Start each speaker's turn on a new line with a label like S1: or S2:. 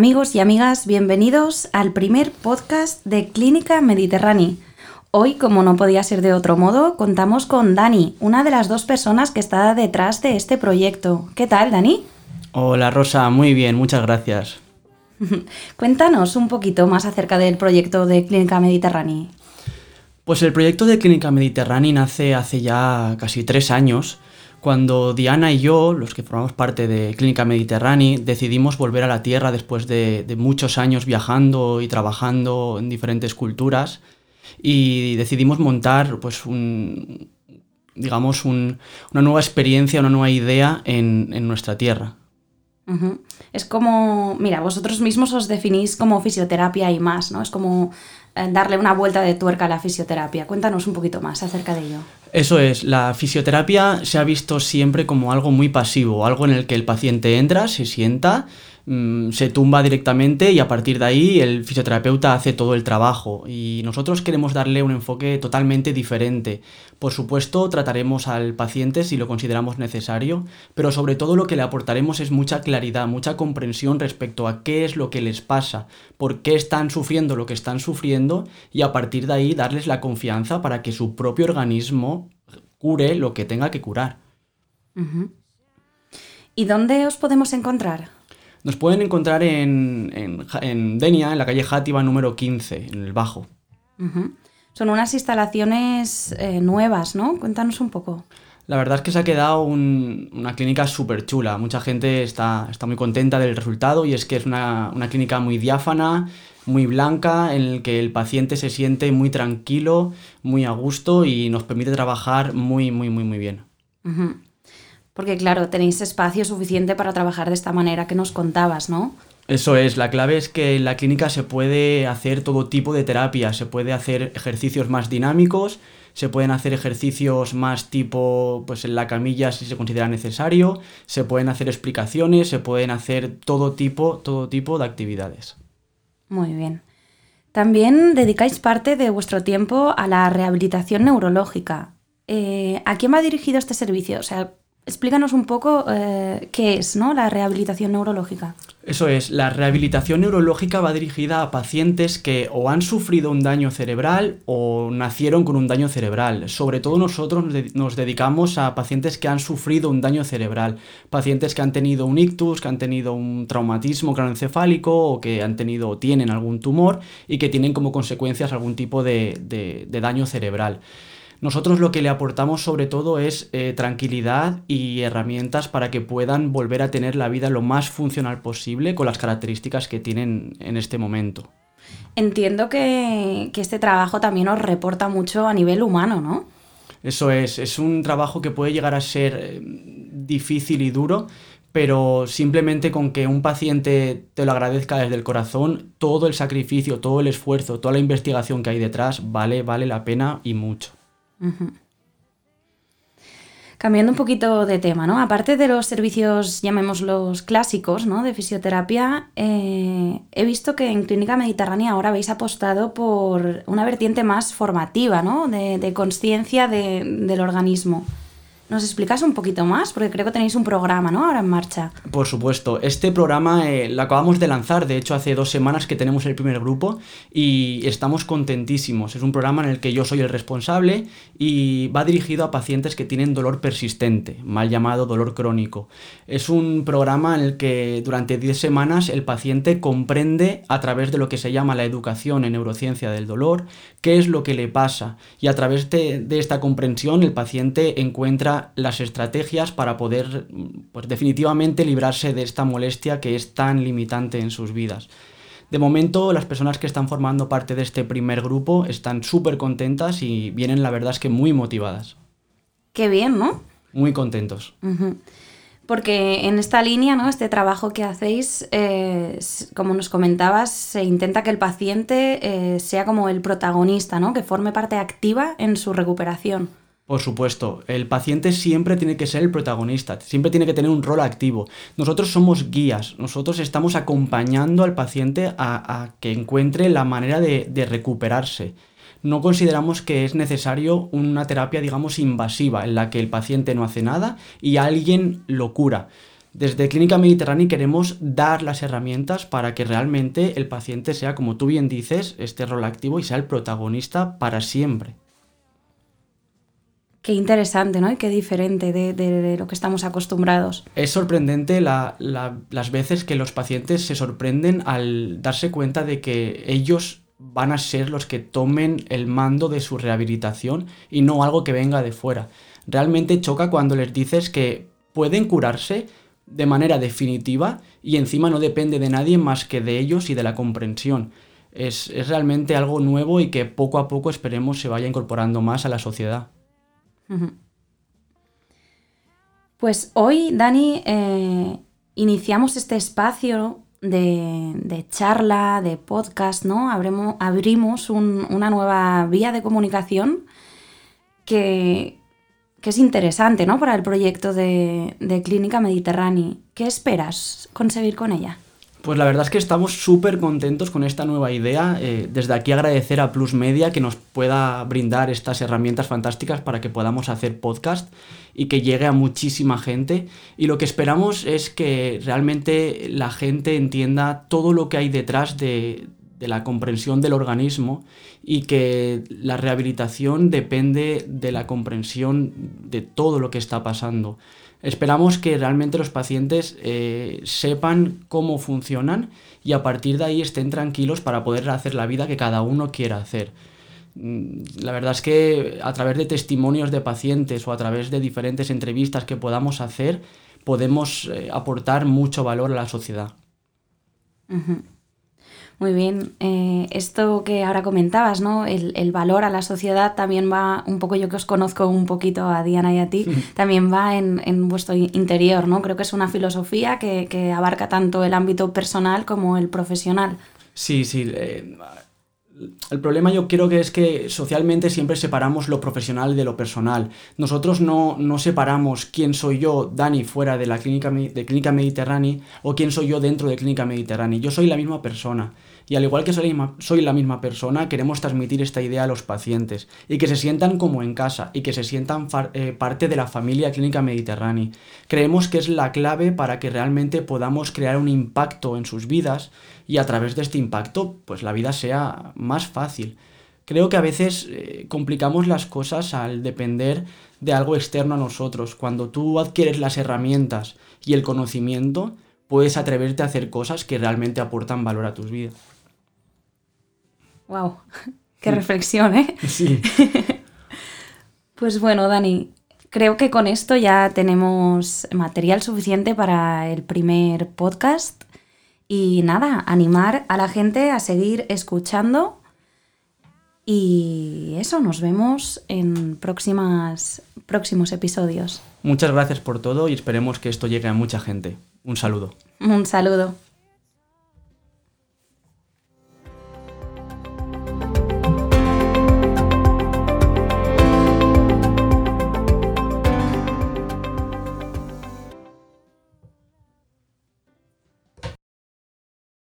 S1: Amigos y amigas, bienvenidos al primer podcast de Clínica Mediterrani. Hoy, como no podía ser de otro modo, contamos con Dani, una de las dos personas que está detrás de este proyecto. ¿Qué tal, Dani?
S2: Hola Rosa, muy bien, muchas gracias.
S1: Cuéntanos un poquito más acerca del proyecto de Clínica Mediterrani.
S2: Pues el proyecto de Clínica Mediterrani nace hace ya casi 3 años, cuando Diana y yo, los que formamos parte de Clínica Mediterrani, decidimos volver a la Tierra después de muchos años viajando y trabajando en diferentes culturas y decidimos montar pues una nueva experiencia, una nueva idea en nuestra Tierra.
S1: Uh-huh. Es como, mira, vosotros mismos os definís como fisioterapia y más, ¿no? Es como darle una vuelta de tuerca a la fisioterapia. Cuéntanos un poquito más acerca de ello.
S2: Eso es, la fisioterapia se ha visto siempre como algo muy pasivo, algo en el que el paciente entra, se sienta, se tumba directamente y a partir de ahí el fisioterapeuta hace todo el trabajo y nosotros queremos darle un enfoque totalmente diferente. Por supuesto, trataremos al paciente si lo consideramos necesario, pero sobre todo lo que le aportaremos es mucha claridad, mucha comprensión respecto a qué es lo que les pasa, por qué están sufriendo lo que están sufriendo y a partir de ahí darles la confianza para que su propio organismo cure lo que tenga que curar.
S1: Uh-huh. ¿Y dónde os podemos encontrar?
S2: Nos pueden encontrar en Denia, en la calle Játiva número 15, en el Bajo.
S1: Uh-huh. Son unas instalaciones nuevas, ¿no? Cuéntanos un poco.
S2: La verdad es que se ha quedado una clínica súper chula. Mucha gente está muy contenta del resultado y es que es una clínica muy diáfana, muy blanca, en la que el paciente se siente muy tranquilo, muy a gusto y nos permite trabajar muy bien.
S1: Uh-huh. Porque claro, tenéis espacio suficiente para trabajar de esta manera que nos contabas, ¿no?
S2: Eso es, la clave es que en la clínica se puede hacer todo tipo de terapia, se puede hacer ejercicios más dinámicos, se pueden hacer ejercicios más tipo pues en la camilla si se considera necesario, se pueden hacer explicaciones, se pueden hacer todo tipo de actividades.
S1: Muy bien. También dedicáis parte de vuestro tiempo a la rehabilitación neurológica. ¿A quién va dirigido este servicio? O sea, explícanos un poco qué es, ¿no?, la rehabilitación neurológica.
S2: Eso es, la rehabilitación neurológica va dirigida a pacientes que o han sufrido un daño cerebral o nacieron con un daño cerebral. Sobre todo nosotros nos dedicamos a pacientes que han sufrido un daño cerebral, pacientes que han tenido un ictus, que han tenido un traumatismo craneoencefálico o que han tenido o tienen algún tumor y que tienen como consecuencias algún tipo de daño cerebral. Nosotros lo que le aportamos sobre todo es tranquilidad y herramientas para que puedan volver a tener la vida lo más funcional posible con las características que tienen en este momento.
S1: Entiendo que este trabajo también os reporta mucho a nivel humano, ¿no?
S2: Eso es un trabajo que puede llegar a ser difícil y duro, pero simplemente con que un paciente te lo agradezca desde el corazón, todo el sacrificio, todo el esfuerzo, toda la investigación que hay detrás vale la pena y mucho.
S1: Uh-huh. Cambiando un poquito de tema, ¿no? Aparte de los servicios, llamémoslos clásicos, ¿no?, de fisioterapia, he visto que en Clínica Mediterránea ahora habéis apostado por una vertiente más formativa, ¿no?, de conciencia del organismo. ¿Nos explicas un poquito más? Porque creo que tenéis un programa, ¿no?, ahora en marcha.
S2: Por supuesto, este programa lo acabamos de lanzar, de hecho hace 2 semanas que tenemos el primer grupo y estamos contentísimos. Es un programa en el que yo soy el responsable y va dirigido a pacientes que tienen dolor persistente, mal llamado dolor crónico. Es un programa en el que durante 10 semanas el paciente comprende a través de lo que se llama la educación en neurociencia del dolor, qué es lo que le pasa y a través de esta comprensión el paciente encuentra las estrategias para poder pues, definitivamente librarse de esta molestia que es tan limitante en sus vidas. De momento, las personas que están formando parte de este primer grupo están súper contentas y vienen, la verdad es que muy motivadas.
S1: Qué bien, ¿no?
S2: Muy contentos.
S1: Uh-huh. Porque en esta línea, ¿no?, este trabajo que hacéis, como nos comentabas, se intenta que el paciente sea como el protagonista, ¿no?, que forme parte activa en su recuperación.
S2: Por supuesto, el paciente siempre tiene que ser el protagonista, siempre tiene que tener un rol activo. Nosotros somos guías, nosotros estamos acompañando al paciente a que encuentre la manera de recuperarse. No consideramos que es necesario una terapia, digamos, invasiva, en la que el paciente no hace nada y alguien lo cura. Desde Clínica Mediterránea queremos dar las herramientas para que realmente el paciente sea, como tú bien dices, este rol activo y sea el protagonista para siempre.
S1: Qué interesante, ¿no? Y qué diferente de lo que estamos acostumbrados.
S2: Es sorprendente las veces que los pacientes se sorprenden al darse cuenta de que ellos van a ser los que tomen el mando de su rehabilitación y no algo que venga de fuera. Realmente choca cuando les dices que pueden curarse de manera definitiva y encima no depende de nadie más que de ellos y de la comprensión. Es realmente algo nuevo y que poco a poco esperemos se vaya incorporando más a la sociedad.
S1: Pues hoy, Dani, iniciamos este espacio de charla, de podcast, ¿no? Abrimos una nueva vía de comunicación que es interesante, ¿no? Para el proyecto de Clínica Mediterránea. ¿Qué esperas conseguir con ella?
S2: Pues la verdad es que estamos súper contentos con esta nueva idea. Desde aquí agradecer a Plus Media que nos pueda brindar estas herramientas fantásticas para que podamos hacer podcast y que llegue a muchísima gente. Y lo que esperamos es que realmente la gente entienda todo lo que hay detrás de la comprensión del organismo y que la rehabilitación depende de la comprensión de todo lo que está pasando. Esperamos que realmente los pacientes sepan cómo funcionan y a partir de ahí estén tranquilos para poder hacer la vida que cada uno quiera hacer. La verdad es que a través de testimonios de pacientes o a través de diferentes entrevistas que podamos hacer, podemos aportar mucho valor a la sociedad.
S1: Uh-huh. Muy bien, esto que ahora comentabas, ¿no? El valor a la sociedad también va, un poco yo que os conozco un poquito a Diana y a ti, también va en vuestro interior, ¿no? Creo que es una filosofía que abarca tanto el ámbito personal como el profesional.
S2: Sí. El problema yo creo que es que socialmente siempre separamos lo profesional de lo personal. Nosotros no separamos quién soy yo, Dani, fuera de la Clínica Mediterránea o quién soy yo dentro de Clínica Mediterránea. Yo soy la misma persona. Y al igual que soy la misma persona, queremos transmitir esta idea a los pacientes y que se sientan como en casa y que se sientan parte de la familia Clínica Mediterránea. Creemos que es la clave para que realmente podamos crear un impacto en sus vidas y a través de este impacto pues la vida sea más fácil. Creo que a veces complicamos las cosas al depender de algo externo a nosotros. Cuando tú adquieres las herramientas y el conocimiento, puedes atreverte a hacer cosas que realmente aportan valor a tus vidas.
S1: ¡Wow! ¡Qué reflexión, ¿eh?
S2: Sí.
S1: Pues bueno, Dani, creo que con esto ya tenemos material suficiente para el primer podcast. Y nada, animar a la gente a seguir escuchando. Y eso, nos vemos en próximos episodios.
S2: Muchas gracias por todo y esperemos que esto llegue a mucha gente. Un saludo.
S1: Un saludo.